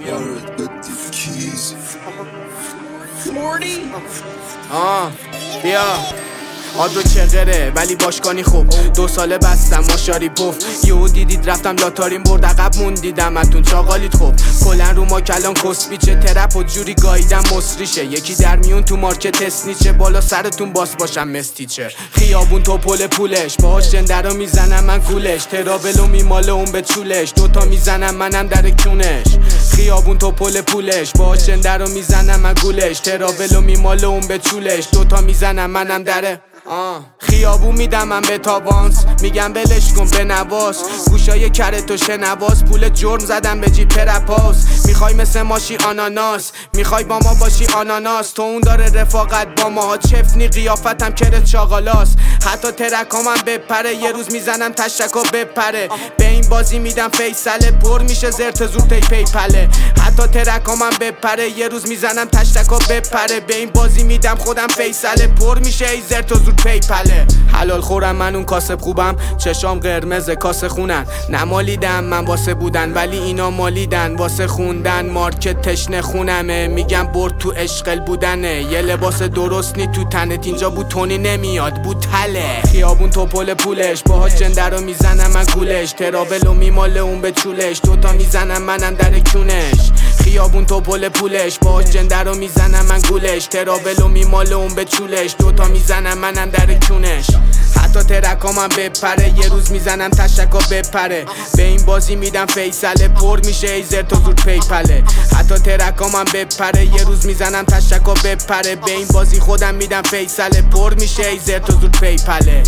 بیا آدرو چقره ولی باشکانی خوب 2 ساله بستم ماشاری پف یهو دیدید رفتم لاتارین برد عقب موندیدم اتون چاقالید خوب کلن رو ما کلان کسبیچه ترپ و جوری گاییدم مصریشه یکی در میون تو مارکت اسنیچه بالا سرتون باس باشم مستیچر خیابون تو پل پولش باهاش جنده رو میزنم من گولش ترابلو میماله اون به چولش دوتا میزنم منم در کونش خیابون تو پل پولش باهاش جنده رو میزنم من گولش ترابلو میماله اون به چولش دوتا میزنم منم در خیابون میدم من به تاوانس میگم بلش کن به نواز گوشای کرت و شنواز پول جرم زدم به جیب ترپاس میخوای مثل ماشی آناناس میخوای با ما باشی آناناس تو اون داره رفاقت با ما چفنی قیافتم کرت چاقالاس حتی ترکام هم بپره یه روز میزنم تشکا بپره به این بازی میدم فیصله پر میشه زرت زور تی پیپله حتی ترکام هم بپره یه روز میزنم تشکا بپره به این بازی میدم خودم فیصله پر میشه ای زرت زور پیپله حلال خورم من اون کاسب خوبم چشام قرمز کاسه خونن نمالیدم من واسه بودن ولی اینا مالیدن واسه خوندن مارکت تشنه خونمه میگم برد تو اشغل بودنه یه لباس درست نی تو تنت اینجا بود تونی نمیاد بود تله خیابون تو پل پولش باهاش جنده رو میزنم من گولش ترابلو میماله اون به چولش دوتا میزنم منم در کونش خیابون تو پل پولش باهاش جنده رو میزنم من گولش ترابلو میماله اون به چولش دوتا میزنم منم در کونش حتی ترکام هم بپره یه روز میزنم تشکا بپره به این بازی میدم فیصله پر میشه ای زرت و زور پیپله حتی ترکام هم بپره یه روز میزنم تشکا بپره به این بازی خودم میدم فیصله پر میشه ای زرت و زور پیپله